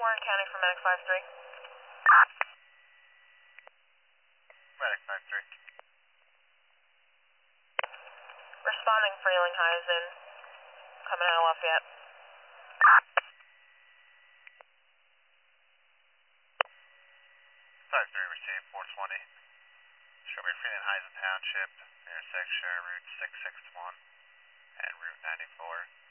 Warren County for Medic 53. Medic 53. Responding, Freeling High is in. Coming out of Lafayette. 53 received 420. Show me Freeling Heights Township, intersection Route 661 and Route 94.